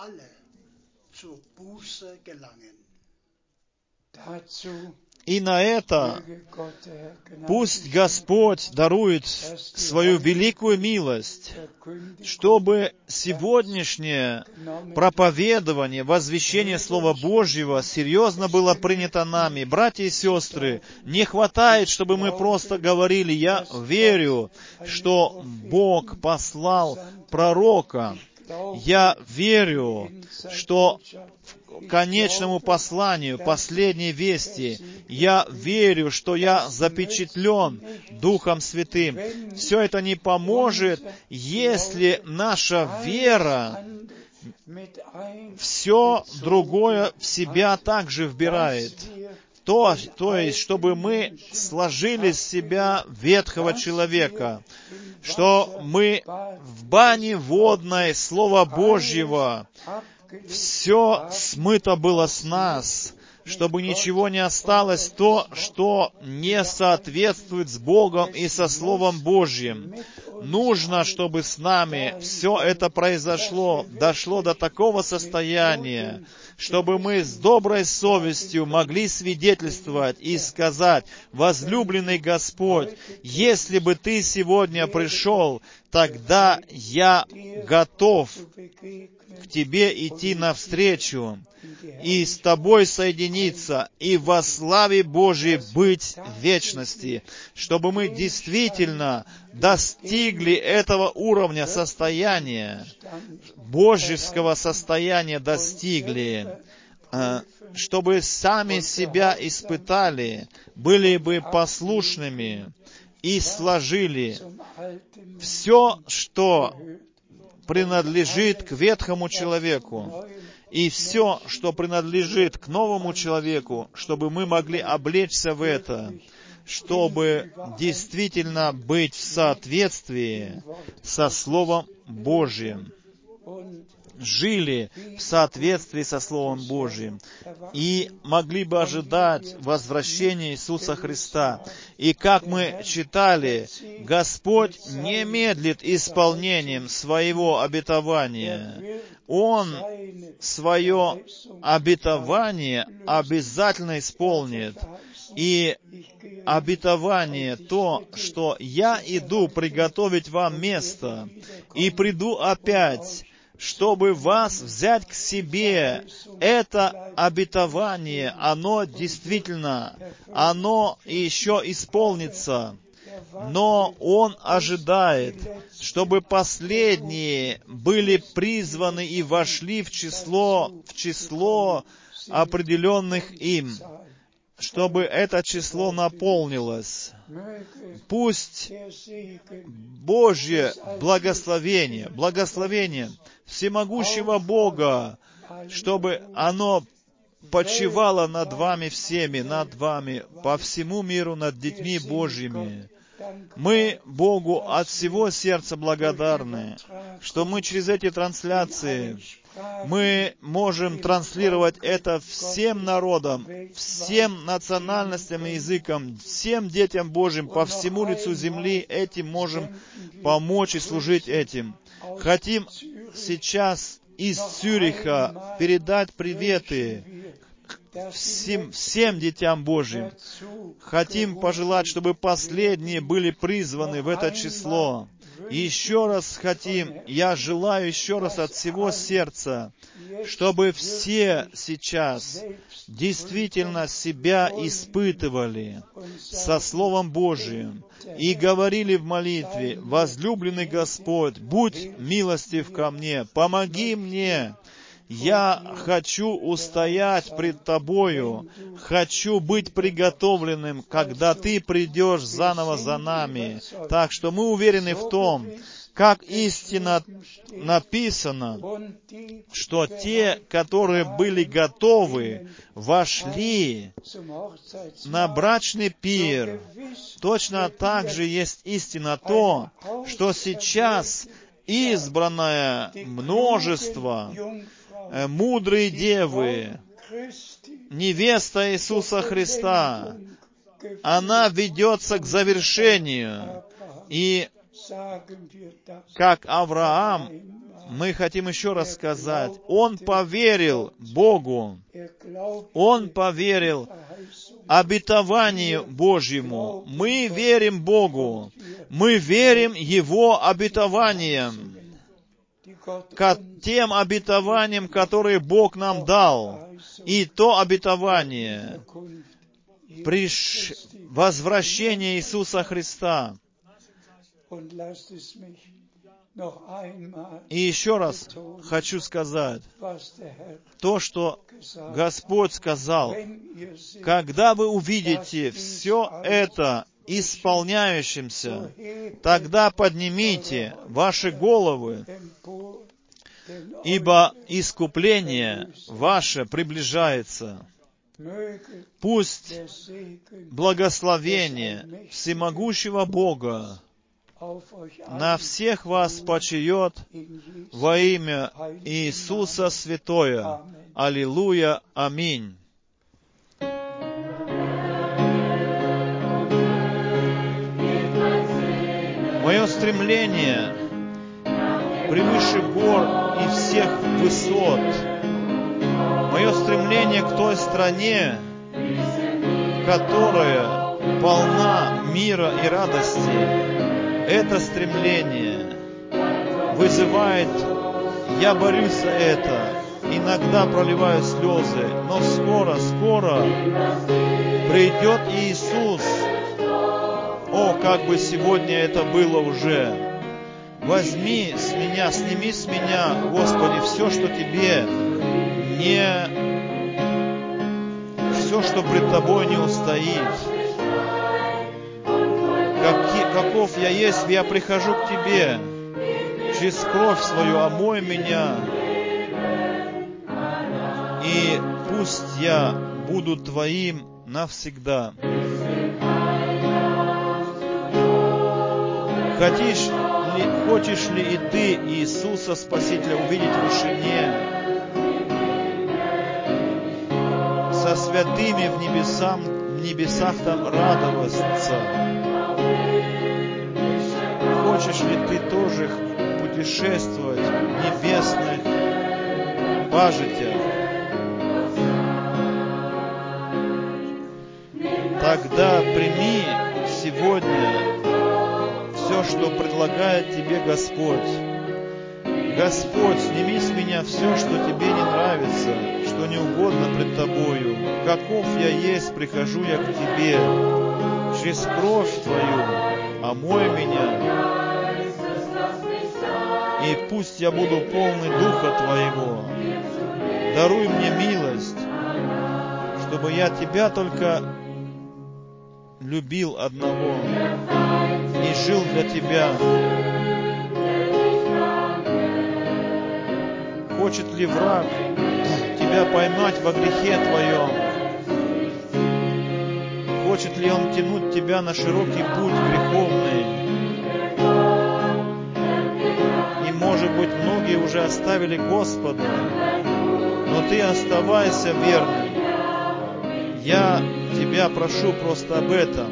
И на это пусть Господь дарует свою великую милость, чтобы сегодняшнее проповедование, возвещение Слова Божьего серьезно было принято нами. Братья и сестры, не хватает, чтобы мы просто говорили: «Я верю, что Бог послал пророка». Я верю, что к конечному посланию, последней вести, я верю, что я запечатлен Духом Святым. Все это не поможет, если наша вера все другое в себя также вбирает. То, то есть, чтобы мы сложили с себя ветхого человека, что мы в бане водной Слова Божьего все смыто было с нас, чтобы ничего не осталось то, что не соответствует с Богом и со Словом Божьим. Нужно, чтобы с нами все это произошло, дошло до такого состояния, чтобы мы с доброй совестью могли свидетельствовать и сказать: «Возлюбленный Господь, если бы Ты сегодня пришел, тогда я готов к Тебе идти навстречу и с Тобой соединиться, и во славе Божьей быть в вечности», чтобы мы действительно достигли этого уровня состояния, божеского состояния достигли, чтобы сами себя испытали, были бы послушными и сложили все, что принадлежит к ветхому человеку, и все, что принадлежит к новому человеку, чтобы мы могли облечься в это, чтобы действительно быть в соответствии со Словом Божьим. жили в соответствии со Словом Божьим и могли бы ожидать возвращения Иисуса Христа. И как мы читали, Господь не медлит исполнением своего обетования. Он свое обетование обязательно исполнит. И обетование то, что «Я иду приготовить вам место, и приду опять, чтобы вас взять к себе». Это обетование, оно действительно, оно еще исполнится. Но Он ожидает, чтобы последние были призваны и вошли в число, в число определенных им, чтобы это число наполнилось. Пусть Божье благословение, благословение всемогущего Бога, чтобы оно почивало над вами всеми, над вами, по всему миру, над детьми Божьими. Мы Богу от всего сердца благодарны, что мы через эти трансляции мы можем транслировать это всем народам, всем национальностям и языкам, всем детям Божьим по всему лицу земли. Этим можем помочь и служить этим. Хотим сейчас из Цюриха передать приветы всем, всем детям Божьим. Хотим пожелать, чтобы последние были призваны в это число. И еще раз хотим, я желаю еще раз от всего сердца, чтобы все сейчас действительно себя испытывали со Словом Божиим и говорили в молитве: «Возлюбленный Господь, будь милостив ко мне, помоги мне. Я хочу устоять пред Тобою, хочу быть приготовленным, когда Ты придешь заново за нами». Так что мы уверены в том, как истинно написано, что те, которые были готовы, вошли на брачный пир. Точно так же есть истина то, что сейчас избранное множество, мудрые девы, невеста Иисуса Христа, она ведется к завершению. И как Авраам, мы хотим еще раз сказать, он поверил Богу, он поверил обетованию Божьему. Мы верим Богу, мы верим Его обетованиям, к тем обетованиям, которые Бог нам дал. И то обетование приш... возвращения Иисуса Христа. И еще раз хочу сказать то, что Господь сказал: когда вы увидите все это исполняющимся, тогда поднимите ваши головы, ибо искупление ваше приближается. Пусть благословение всемогущего Бога на всех вас почиет во имя Иисуса Святое. Аллилуйя. Аминь. Мое стремление превыше гор и всех высот. Мое стремление к той стране, которая полна мира и радости. Это стремление вызывает, я борюсь за это, иногда проливаю слезы, но скоро, скоро придет Иисус. О, как бы сегодня это было уже! Возьми с меня, сними с меня, Господи, все, что Тебе не... все, что пред Тобой не устоит. Каки, каков я есть, я прихожу к Тебе. Через кровь свою омой меня. И пусть я буду Твоим навсегда. Хотишь ли, хочешь ли и ты Иисуса Спасителя увидеть в вышине, со святыми в, небесам, в небесах там радоваться? Хочешь ли ты тоже путешествовать в небесных пажитях? Тогда прими сегодня все, что предлагает тебе Господь. Господь, сними с меня все, что тебе не нравится, что не угодно пред тобою. Каков я есть, прихожу я к тебе. Через кровь твою омой меня. И пусть я буду полный Духа Твоего. Даруй мне милость, чтобы я Тебя только любил одного и жил для Тебя. Хочет ли враг Тебя поймать во грехе Твоем? Хочет ли он тянуть Тебя на широкий путь греховный? Может быть, многие уже оставили Господа, но ты оставайся верным. Я тебя прошу просто об этом.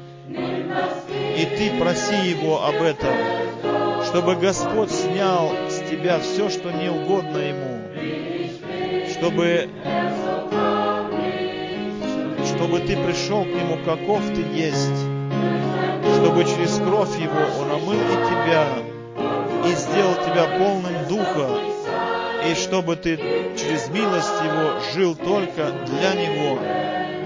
И ты проси Его об этом, чтобы Господь снял с тебя все, что не угодно Ему, чтобы, чтобы ты пришел к Нему, каков ты есть, чтобы через кровь Его Он омыл и тебя, и сделал тебя полным Духа, и чтобы ты через милость Его жил только для Него,